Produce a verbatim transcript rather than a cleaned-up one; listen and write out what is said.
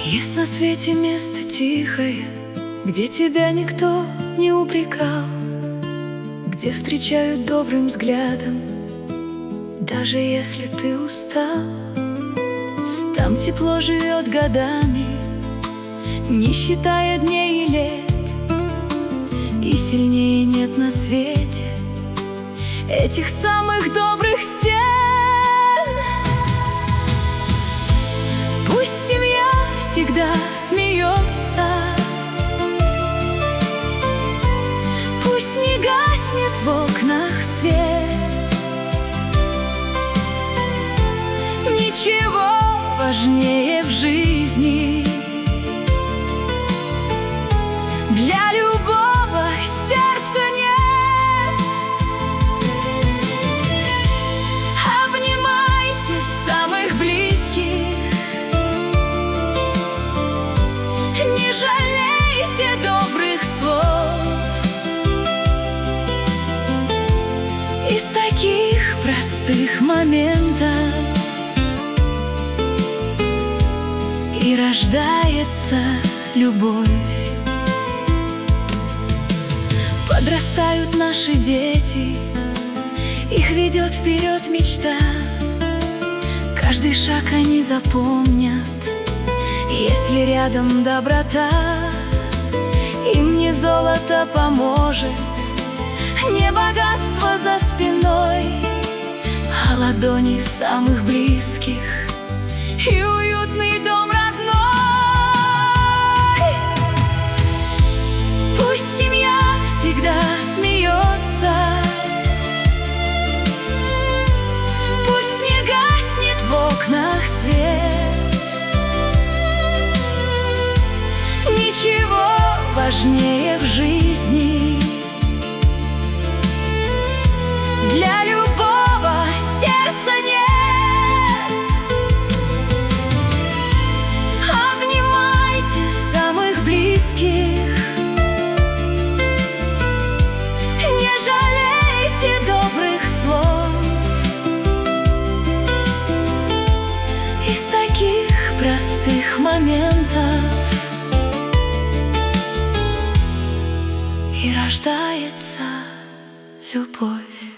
Есть на свете место тихое, где тебя никто не упрекал, где встречают добрым взглядом, даже если ты устал. Там тепло живет годами, не считая дней и лет, и сильнее нет на свете этих самых добрых стен. Пусть семья всегда смеется, пусть не гаснет в окнах свет, ничего важнее в жизни для любого сердца нет. Обнимайте самых близких, не жалейте добрых слов. Из таких простых моментов и рождается любовь. Подрастают наши дети, их ведет вперед мечта. Каждый шаг они запомнят, если рядом доброта. Им не золото поможет, не богатство за спиной, а ладони самых близких и уютный дом родной. Пусть семья всегда смеется, пусть не гаснет в окнах свет, ничего важнее в жизни для любого сердца нет. Обнимайте самых близких, не жалейте добрых слов. Из таких простых моментов и рождается любовь.